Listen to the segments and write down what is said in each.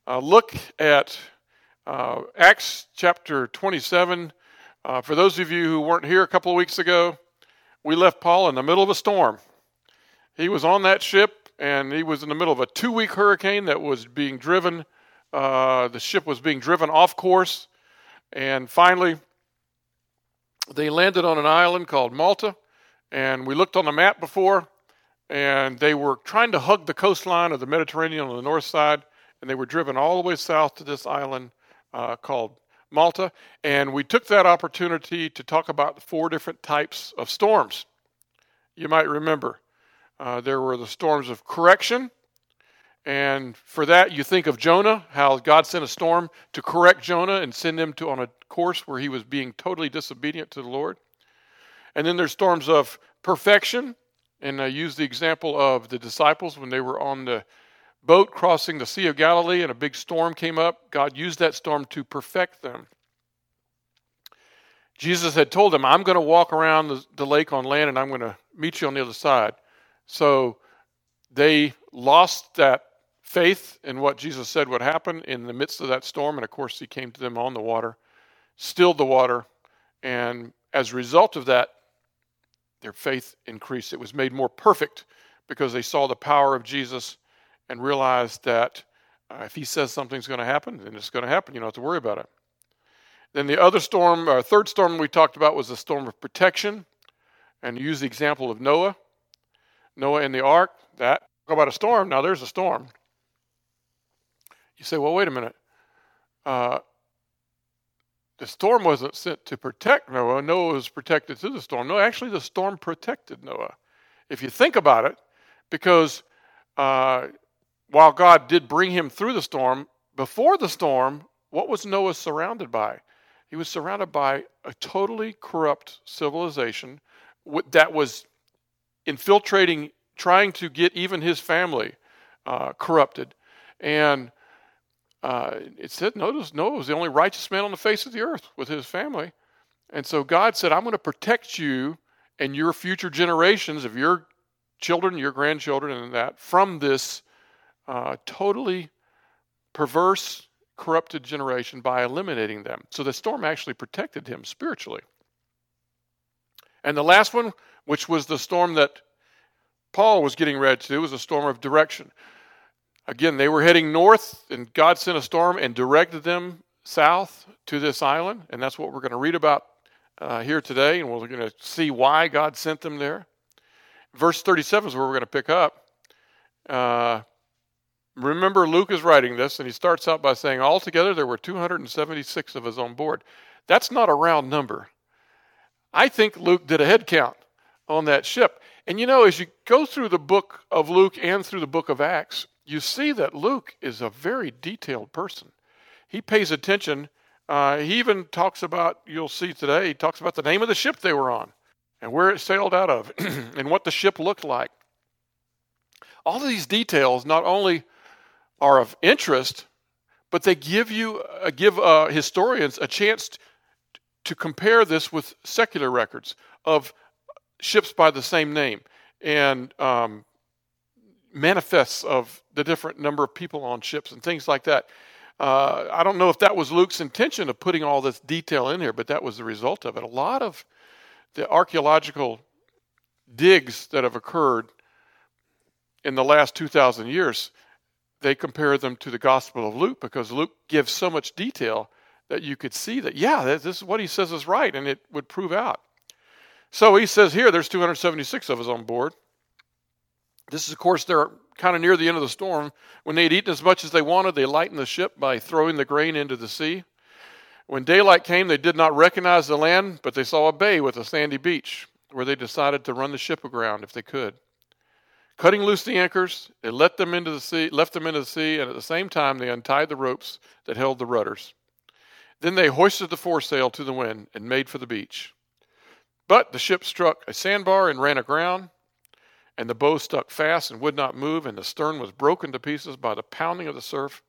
look at Acts chapter 27. For those of you who weren't here a couple of weeks ago, we left Paul in the middle of a storm. He was on that ship, and he was in the middle of a 2-week hurricane that was being driven. The ship was being driven off course, and finally they landed on an island called Malta, and we looked on the map before, and they were trying to hug the coastline of the Mediterranean on the north side, and they were driven all the way south to this island called Malta, and we took that opportunity to talk about the 4 different types of storms. You might remember there were the storms of correction, and for that you think of Jonah, how God sent a storm to correct Jonah and send him on a course where he was being totally disobedient to the Lord. And then there's storms of perfection, and I use the example of the disciples when they were on the boat crossing the Sea of Galilee and a big storm came up. God used that storm to perfect them. Jesus had told them, I'm going to walk around the lake on land and I'm going to meet you on the other side. So they lost that faith in what Jesus said would happen in the midst of that storm. And of course, he came to them on the water, stilled the water. And as a result of that, their faith increased. It was made more perfect because they saw the power of Jesus and realized that if he says something's going to happen, then it's going to happen. You don't have to worry about it. Then the other storm, third storm we talked about was the storm of protection. And use the example of Noah. Noah in the ark. Talk about a storm. Now there's a storm. You say, well, wait a minute. The storm wasn't sent to protect Noah. Noah was protected through the storm. No, actually the storm protected Noah. If you think about it, because while God did bring him through the storm, before the storm, what was Noah surrounded by? He was surrounded by a totally corrupt civilization that was infiltrating, trying to get even his family corrupted. And it said, notice Noah was the only righteous man on the face of the earth with his family. And so God said, I'm going to protect you and your future generations of your children, your grandchildren, and that from this totally perverse, corrupted generation by eliminating them. So the storm actually protected him spiritually. And the last one, which was the storm that Paul was getting ready to do, was a storm of direction. Again, they were heading north, and God sent a storm and directed them south to this island. And that's what we're going to read about here today, and we're going to see why God sent them there. Verse 37 is where we're going to pick up. Remember, Luke is writing this, and he starts out by saying, altogether there were 276 of us on board. That's not a round number. I think Luke did a head count on that ship. And as you go through the book of Luke and through the book of Acts, you see that Luke is a very detailed person. He pays attention. He even talks about, you'll see today, he talks about the name of the ship they were on and where it sailed out of and what the ship looked like. All of these details not only are of interest, but they give historians a chance to compare this with secular records of ships by the same name and manifests of the different number of people on ships and things like that. I don't know if that was Luke's intention of putting all this detail in here, but that was the result of it. A lot of the archaeological digs that have occurred in the last 2,000 years, they compare them to the Gospel of Luke because Luke gives so much detail that you could see that, this is what he says is right, and it would prove out. So he says here, there's 276 of us on board. This is, of course, they're kind of near the end of the storm. When they had eaten as much as they wanted, they lightened the ship by throwing the grain into the sea. When daylight came, they did not recognize the land, but they saw a bay with a sandy beach where they decided to run the ship aground if they could. Cutting loose the anchors, they left them into the sea, and at the same time they untied the ropes that held the rudders. Then they hoisted the foresail to the wind and made for the beach. But the ship struck a sandbar and ran aground, and the bow stuck fast and would not move, and the stern was broken to pieces by the pounding of the surf.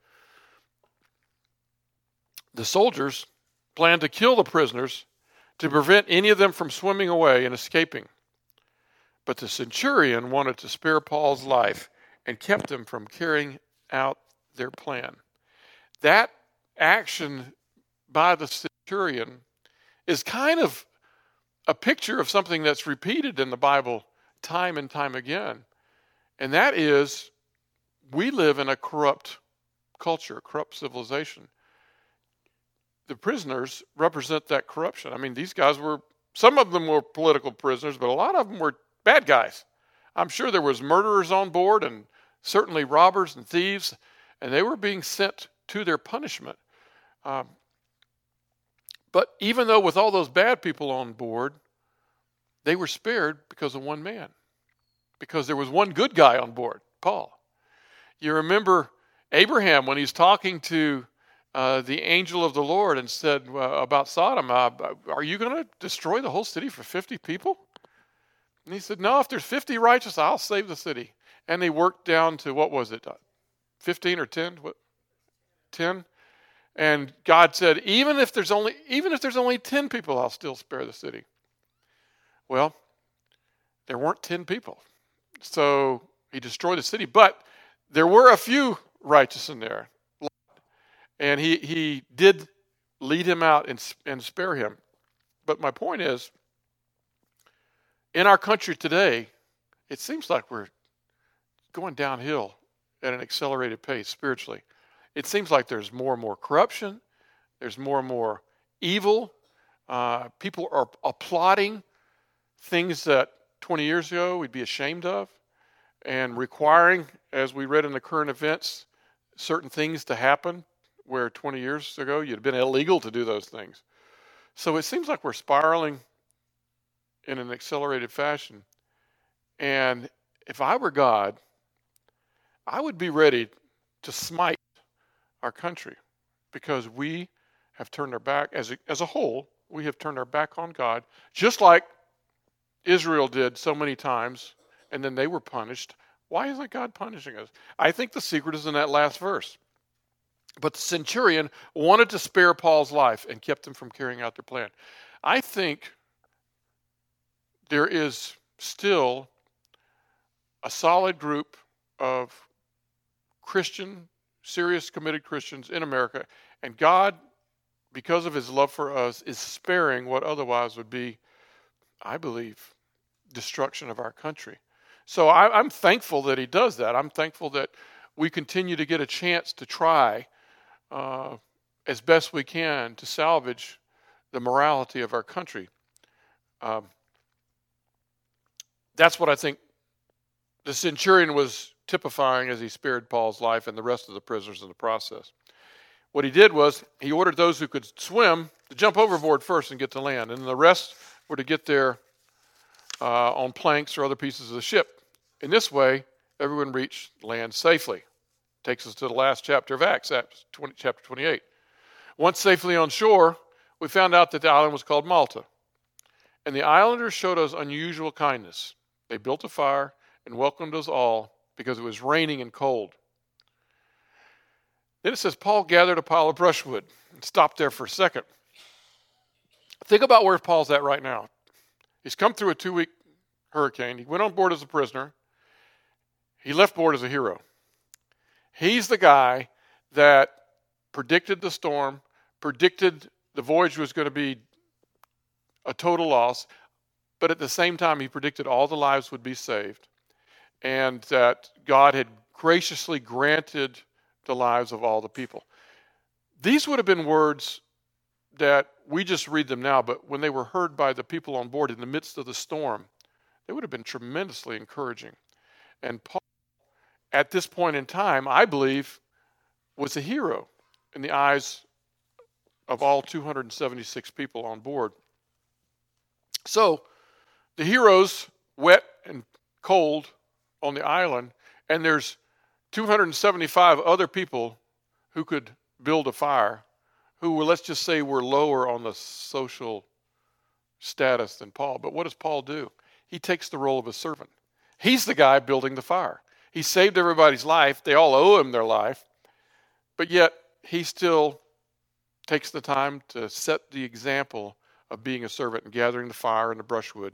The soldiers planned to kill the prisoners to prevent any of them from swimming away and escaping. But the centurion wanted to spare Paul's life and kept him from carrying out their plan. that action by the centurion is kind of a picture of something that's repeated in the Bible time and time again. And that is, we live in a corrupt culture, corrupt civilization. The prisoners represent that corruption. I mean, these guys some of them were political prisoners, but a lot of them were bad guys. I'm sure there was murderers on board and certainly robbers and thieves, and they were being sent to their punishment. But even though with all those bad people on board, they were spared because of one man, because there was one good guy on board, Paul. You remember Abraham when he's talking to the angel of the Lord and said about Sodom, are you going to destroy the whole city for 50 people? And he said, no, if there's 50 righteous, I'll save the city. And they worked down to, what was it, 15 or 10? 10? And God said, even if there's only 10 people, I'll still spare the city. Well, there weren't 10 people. So he destroyed the city. But there were a few righteous in there. And he did lead him out and spare him. But my point is, in our country today, it seems like we're going downhill at an accelerated pace spiritually. It seems like there's more and more corruption. There's more and more evil. People are applauding things that 20 years ago we'd be ashamed of, and requiring, as we read in the current events, certain things to happen where 20 years ago you'd have been illegal to do those things. So it seems like we're spiraling in an accelerated fashion. And if I were God, I would be ready to smite our country, because we have turned our back, as a whole, we have turned our back on God, just like Israel did so many times, and then they were punished. Why isn't God punishing us? I think the secret is in that last verse. But the centurion wanted to spare Paul's life and kept them from carrying out their plan. I think there is still a solid group of Christian, serious, committed Christians in America, and God, because of his love for us, is sparing what otherwise would be, I believe, destruction of our country. So I'm thankful that he does that. I'm thankful that we continue to get a chance to try as best we can to salvage the morality of our country. That's what I think the centurion was typifying as he spared Paul's life and the rest of the prisoners in the process. What he did was he ordered those who could swim to jump overboard first and get to land, and the rest were to get there on planks or other pieces of the ship. In this way, everyone reached land safely. Takes us to the last chapter of Acts, chapter 28. Once safely on shore, we found out that the island was called Malta. And the islanders showed us unusual kindness. They built a fire and welcomed us all because it was raining and cold. Then it says Paul gathered a pile of brushwood and stopped there for a second. Think about where Paul's at right now. He's come through a 2-week hurricane. He went on board as a prisoner. He left board as a hero. He's the guy that predicted the storm, predicted the voyage was going to be a total loss, but at the same time he predicted all the lives would be saved, and that God had graciously granted the lives of all the people. These would have been words that we just read them now, but when they were heard by the people on board in the midst of the storm, they would have been tremendously encouraging. And Paul, at this point in time, I believe, was a hero in the eyes of all 276 people on board. So, the hero's wet and cold on the island, and there's 275 other people who could build a fire, who were, let's just say, were lower on the social status than Paul. But what does Paul do? He takes the role of a servant. He's the guy building the fire. He saved everybody's life. They all owe him their life. But yet, he still takes the time to set the example of being a servant and gathering the fire and the brushwood.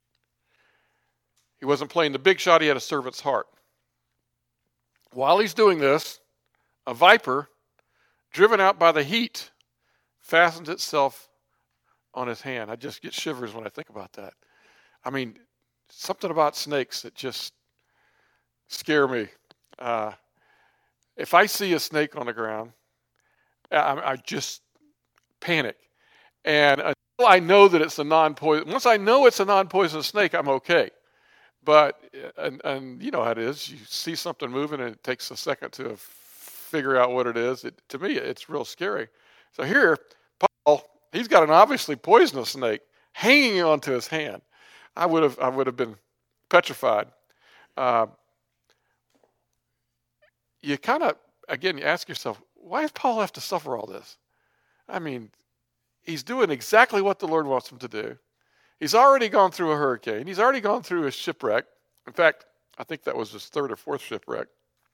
He wasn't playing the big shot. He had a servant's heart. While he's doing this, a viper driven out by the heat, fastens itself on his hand. I just get shivers when I think about that. I mean, something about snakes that just scare me. If I see a snake on the ground, I just panic. And until I know that it's a non-poison, once I know it's a non-poisonous snake, I'm okay. But, and you know how it is. You see something moving and it takes a second to figure out what it is. To me, it's real scary. So here, Paul, he's got an obviously poisonous snake hanging onto his hand. I would have been petrified. You kind of, again, you ask yourself, why does Paul have to suffer all this? I mean, he's doing exactly what the Lord wants him to do. He's already gone through a hurricane. He's already gone through a shipwreck. In fact, I think that was his third or fourth shipwreck.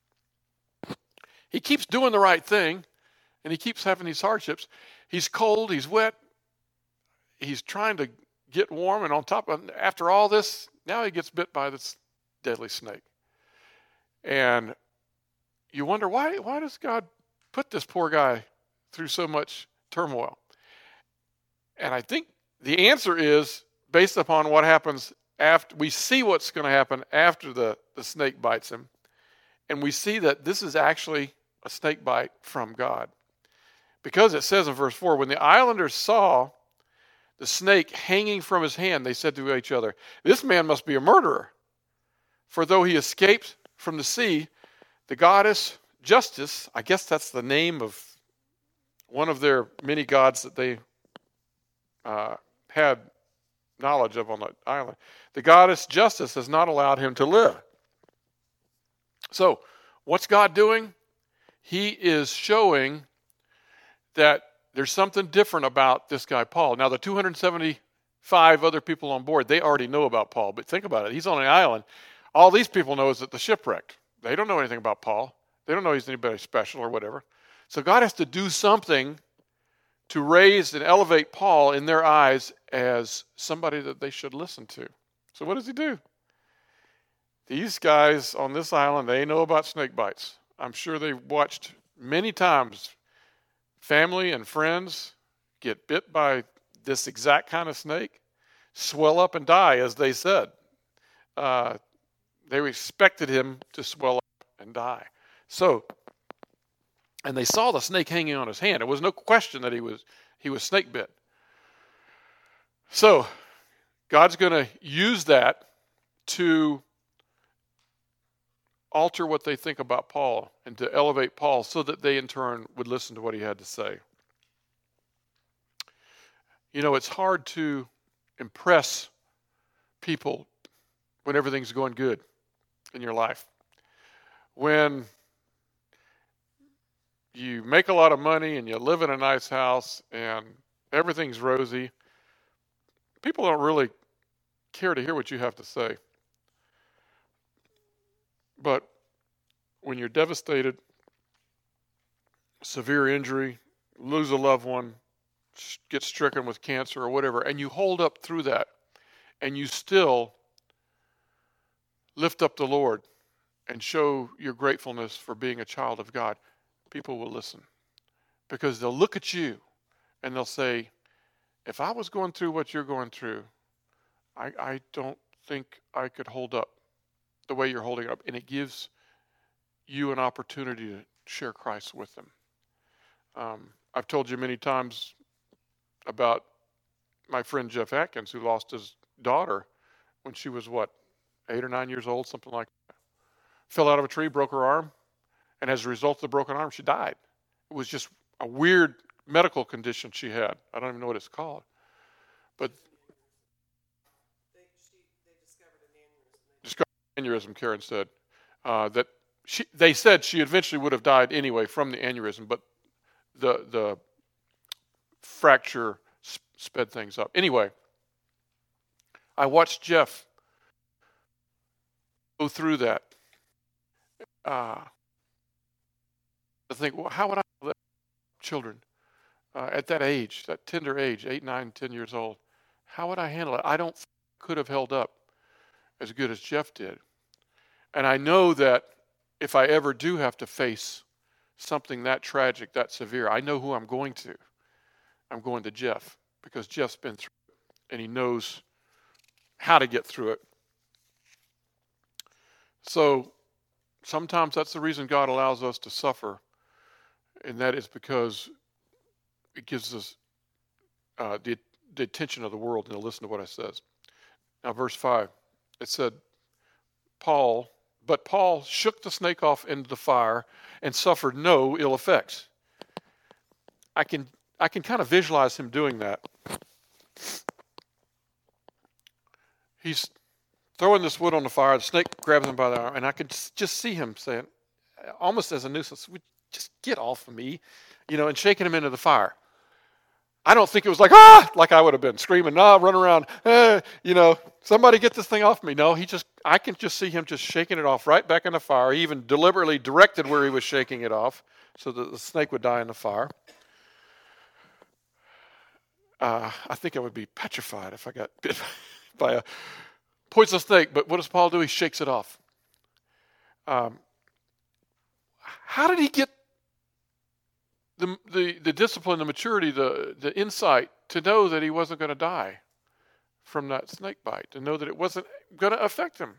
He keeps doing the right thing, and he keeps having these hardships. He's cold. He's wet. He's trying to get warm, and on top of, after all this, now he gets bit by this deadly snake. And you wonder, why does God put this poor guy through so much turmoil? And I think the answer is based upon what happens after. We see what's going to happen after the snake bites him. And we see that this is actually a snake bite from God. Because it says in verse 4, when the islanders saw the snake hanging from his hand, they said to each other, "This man must be a murderer. For though he escaped from the sea, the goddess Justice," I guess that's the name of one of their many gods that they had knowledge of on the island, "the goddess Justice has not allowed him to live." So, what's God doing? He is showing that there's something different about this guy, Paul. Now, the 275 other people on board, they already know about Paul. But think about it. He's on an island. All these people know is that the shipwrecked. They don't know anything about Paul. They don't know he's anybody special or whatever. So God has to do something to raise and elevate Paul in their eyes as somebody that they should listen to. So what does he do? These guys on this island, they know about snake bites. I'm sure they watched many times family and friends get bit by this exact kind of snake, swell up and die, as they said. They expected him to swell up and die. So, and they saw the snake hanging on his hand. There was no question that he was snake bit. So, God's going to use that to alter what they think about Paul and to elevate Paul so that they in turn would listen to what he had to say. You know, it's hard to impress people when everything's going good in your life. When you make a lot of money and you live in a nice house and everything's rosy, people don't really care to hear what you have to say. But when you're devastated, severe injury, lose a loved one, get stricken with cancer or whatever, and you hold up through that, and you still lift up the Lord and show your gratefulness for being a child of God, people will listen. Because they'll look at you and they'll say, if I was going through what you're going through, I don't think I could hold up the way you're holding up. And it gives you an opportunity to share Christ with them. I've told you many times about my friend Jeff Atkins, who lost his daughter when she was, 8 or 9 years old, something like that. Fell out of a tree, broke her arm, and as a result of the broken arm, she died. It was just a weird medical condition she had. I don't even know what it's called. But they discovered an aneurysm, Karen said. That they said she eventually would have died anyway from the aneurysm, but the fracture sped things up. Anyway, I watched Jeff go through that. I think, well, how would I let children at that age, that tender age, 8, 9, 10 years old, how would I handle it? I don't think I could have held up as good as Jeff did. And I know that if I ever do have to face something that tragic, that severe, I know who I'm going to. I'm going to Jeff, because Jeff's been through it and he knows how to get through it. So sometimes that's the reason God allows us to suffer, and that is because it gives us the attention of the world, and they'll listen to what I says. Now, verse 5, it said, but Paul shook the snake off into the fire and suffered no ill effects. I can kind of visualize him doing that. He's throwing this wood on the fire. The snake grabs him by the arm, and I can just see him saying, almost as a nuisance, just get off of me, and shaking him into the fire. I don't think it was like I would have been screaming, run around, somebody get this thing off me. No, I can just see him just shaking it off right back in the fire. He even deliberately directed where he was shaking it off so that the snake would die in the fire. I think I would be petrified if I got bit by a poisonous snake. But what does Paul do? He shakes it off. How did he get the discipline, the maturity, the insight to know that he wasn't going to die from that snake bite, to know that it wasn't going to affect him?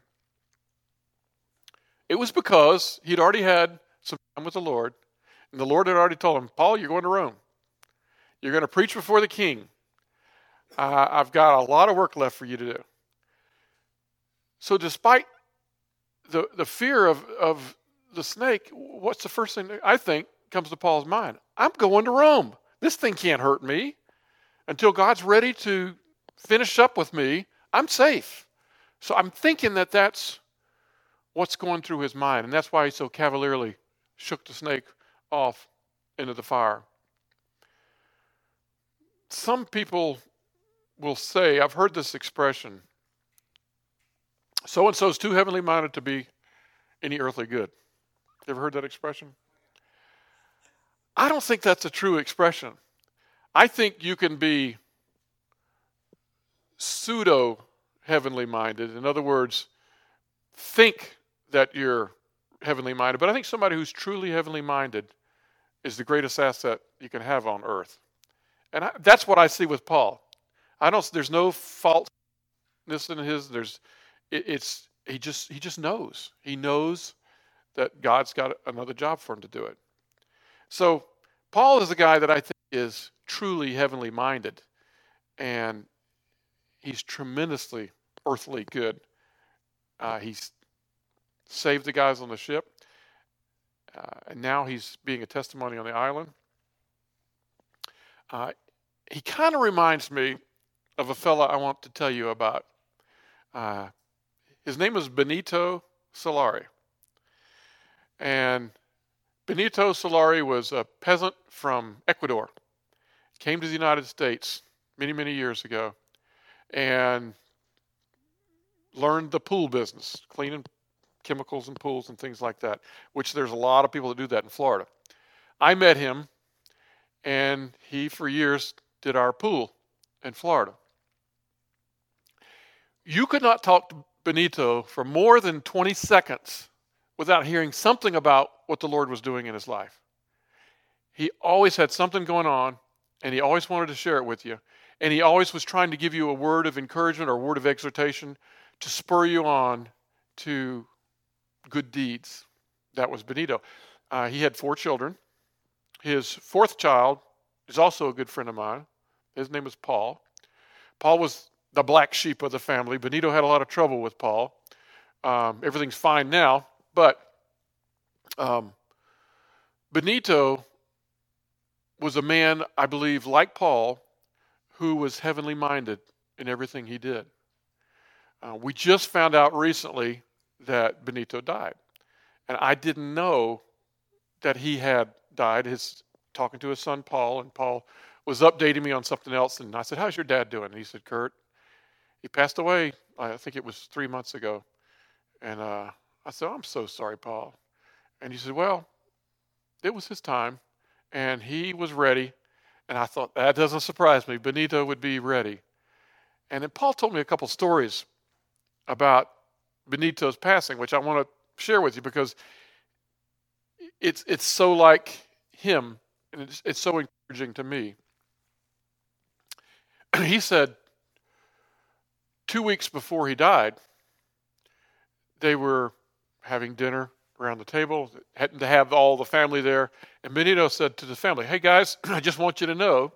It was because he'd already had some time with the Lord, and the Lord had already told him, Paul, you're going to Rome. You're going to preach before the king. I've got a lot of work left for you to do. So despite the fear of the snake, what's the first thing I think comes to Paul's mind? I'm going to Rome. This thing can't hurt me. Until God's ready to finish up with me, I'm safe. So I'm thinking that that's what's going through his mind, and that's why he so cavalierly shook the snake off into the fire. Some people will say, I've heard this expression, so-and-so is too heavenly minded to be any earthly good. You ever heard that expression? I don't think that's a true expression. I think you can be pseudo-heavenly minded. In other words, think that you're heavenly minded. But I think somebody who's truly heavenly minded is the greatest asset you can have on earth. And that's what I see with Paul. There's no faultness in his. He just knows. He knows that God's got another job for him to do it. So Paul is a guy that I think is truly heavenly minded, and he's tremendously earthly good. He's saved the guys on the ship, and now he's being a testimony on the island. He kind of reminds me of a fella I want to tell you about. His name is Benito Solari. And Benito Solari was a peasant from Ecuador. Came to the United States many, many years ago and learned the pool business, cleaning chemicals and pools and things like that, which there's a lot of people that do that in Florida. I met him, and he for years did our pool in Florida. You could not talk to Benito for more than 20 seconds without hearing something about what the Lord was doing in his life. He always had something going on, and he always wanted to share it with you. And he always was trying to give you a word of encouragement or a word of exhortation to spur you on to good deeds. That was Benito. He had 4 children. His 4th child is also a good friend of mine. His name was Paul. Paul was the black sheep of the family. Benito had a lot of trouble with Paul. Everything's fine now, but Benito was a man, I believe, like Paul, who was heavenly minded in everything he did. We just found out recently that Benito died. And I didn't know that he had died. Talking to his son Paul, and Paul was updating me on something else. And I said, how's your dad doing? And he said, Kurt, he passed away, I think it was 3 months ago. And I said, I'm so sorry, Paul. And he said, well, it was his time, and he was ready. And I thought, that doesn't surprise me. Benito would be ready. And then Paul told me a couple stories about Benito's passing, which I want to share with you, because it's so like him, and it's so encouraging to me. He said 2 weeks before he died, they were having dinner around the table, had to have all the family there, and Benito said to the family, "Hey guys, I just want you to know,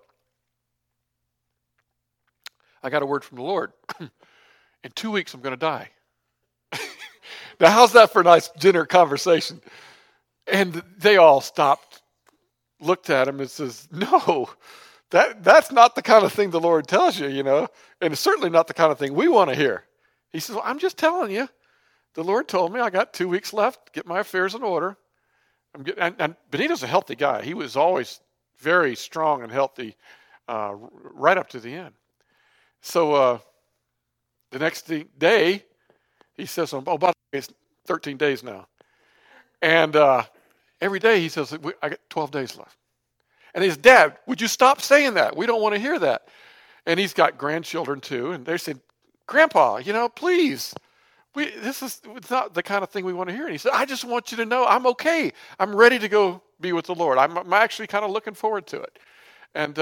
I got a word from the Lord. In 2 weeks, I'm going to die." Now, how's that for a nice dinner conversation? And they all stopped, looked at him, and says, "No, that's not the kind of thing the Lord tells you, and it's certainly not the kind of thing we want to hear." He says, "Well, I'm just telling you. The Lord told me I got 2 weeks left, get my affairs in order." And Benito's a healthy guy. He was always very strong and healthy right up to the end. So the next day, he says, "Oh, by the way, it's 13 days now." And every day he says, "I got 12 days left." And his dad, "Would you stop saying that? We don't want to hear that." And he's got grandchildren too. And they said, "Grandpa, please. It's not the kind of thing we want to hear." And he said, "I just want you to know I'm okay. I'm ready to go be with the Lord. I'm actually kind of looking forward to it." And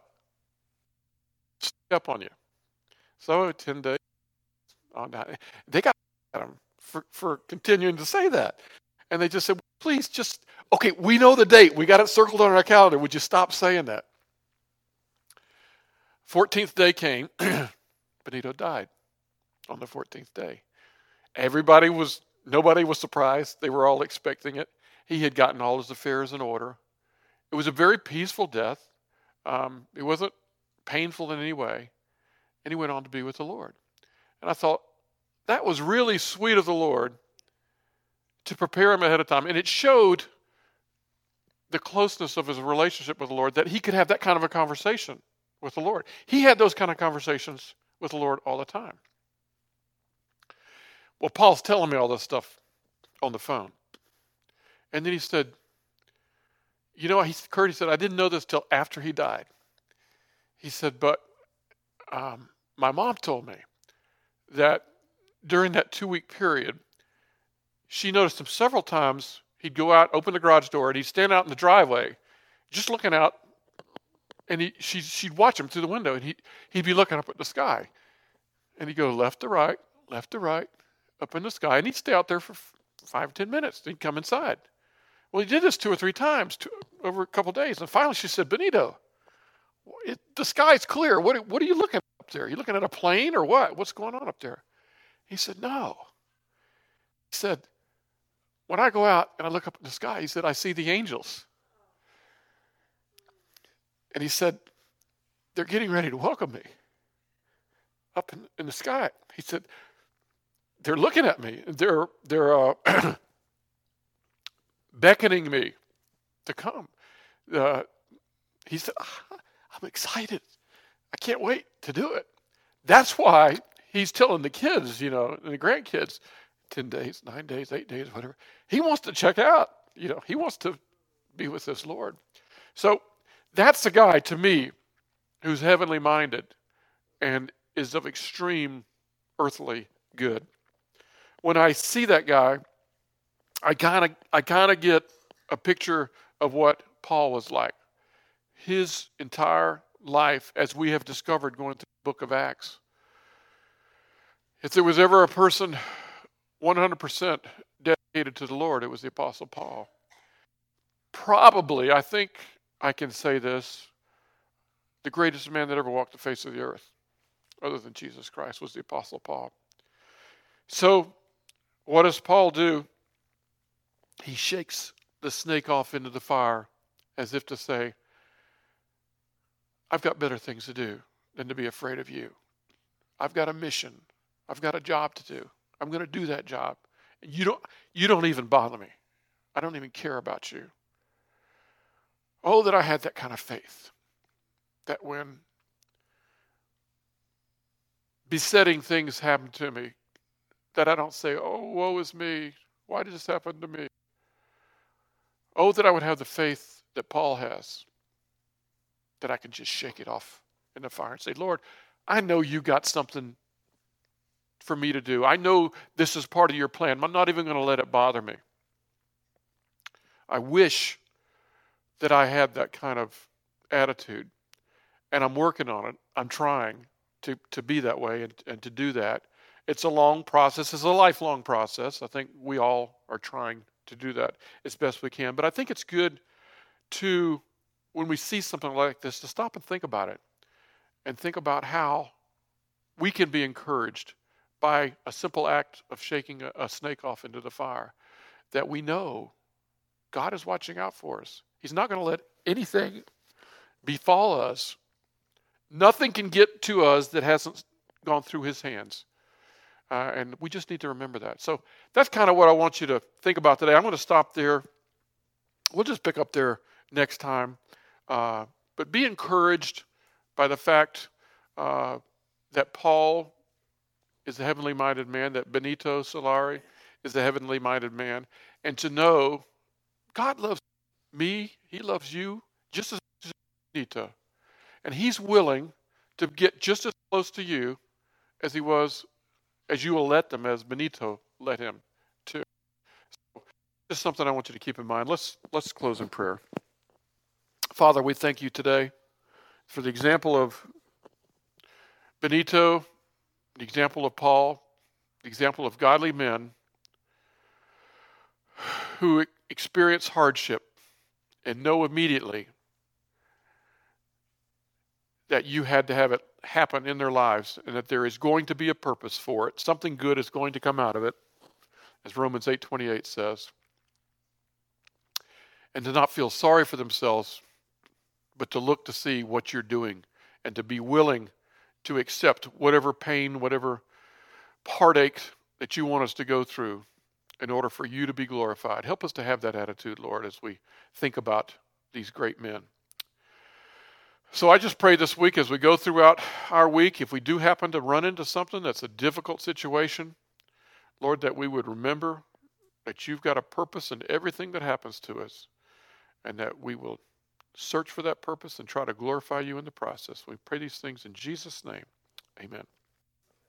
stick up on you. So 10 days on that. They got at him for continuing to say that. And they just said, "Please okay, we know the date. We got it circled on our calendar. Would you stop saying that?" 14th day came. Benito died on the 14th day. Nobody was surprised. They were all expecting it. He had gotten all his affairs in order. It was a very peaceful death. It wasn't painful in any way. And he went on to be with the Lord. And I thought, that was really sweet of the Lord to prepare him ahead of time. And it showed the closeness of his relationship with the Lord, that he could have that kind of a conversation with the Lord. He had those kind of conversations with the Lord all the time. Well, Paul's telling me all this stuff on the phone. And then he said, Curtis said, "I didn't know this till after he died." He said, "But my mom told me that during that 2-week period, she noticed him several times. He'd go out, open the garage door, and he'd stand out in the driveway, just looking out, and she'd watch him through the window, and he'd be looking up at the sky. And he'd go left to right, up in the sky, and he'd stay out there for 5 or 10 minutes. Then he'd come inside." Well, he did this 2 or 3 times over a couple of days. And finally she said, "Benito, the sky's clear. What are you looking at up there? Are you looking at a plane or what? What's going on up there?" He said, "No." He said, "When I go out and I look up in the sky," he said, "I see the angels." And he said, "They're getting ready to welcome me up in the sky." He said, "They're looking at me. They're beckoning me to come." He said, "I'm excited. I can't wait to do it." That's why he's telling the kids, and the grandkids, 10 days, 9 days, 8 days, whatever. He wants to check out. He wants to be with this Lord. So that's the guy, to me, who's heavenly minded and is of extreme earthly good. When I see that guy, I kind of get a picture of what Paul was like. His entire life, as we have discovered going through the book of Acts. If there was ever a person 100% dedicated to the Lord, it was the Apostle Paul. Probably, I think I can say this, the greatest man that ever walked the face of the earth, other than Jesus Christ, was the Apostle Paul. So, what does Paul do? He shakes the snake off into the fire as if to say, "I've got better things to do than to be afraid of you. I've got a mission. I've got a job to do. I'm going to do that job. You don't even bother me. I don't even care about you." Oh, that I had that kind of faith. That when besetting things happen to me, that I don't say, "Oh, woe is me. Why did this happen to me?" Oh, that I would have the faith that Paul has, that I can just shake it off in the fire and say, "Lord, I know you got something for me to do. I know this is part of your plan. I'm not even going to let it bother me." I wish that I had that kind of attitude. And I'm working on it. I'm trying to be that way and to do that. It's a long process. It's a lifelong process. I think we all are trying to do that as best we can. But I think it's good to, when we see something like this, to stop and think about it and think about how we can be encouraged by a simple act of shaking a snake off into the fire, that we know God is watching out for us. He's not going to let anything befall us. Nothing can get to us that hasn't gone through his hands. And we just need to remember that. So that's kind of what I want you to think about today. I'm going to stop there. We'll just pick up there next time. But be encouraged by the fact that Paul is a heavenly minded man, that Benito Solari is a heavenly minded man, and to know God loves me, he loves you just as much as Benito. And he's willing to get just as close to you as he was, as you will let them, as Benito let him to. So, just something I want you to keep in mind. Let's close in prayer. Father, we thank you today for the example of Benito, the example of Paul, the example of godly men who experience hardship and know immediately that you had to have it happen in their lives and that there is going to be a purpose for it. Something good is going to come out of it, as Romans 8:28 says. And to not feel sorry for themselves, but to look to see what you're doing and to be willing to accept whatever pain, whatever heartache that you want us to go through in order for you to be glorified. Help us to have that attitude, Lord, as we think about these great men. So I just pray this week as we go throughout our week, if we do happen to run into something that's a difficult situation, Lord, that we would remember that you've got a purpose in everything that happens to us, and that we will search for that purpose and try to glorify you in the process. We pray these things in Jesus' name. Amen.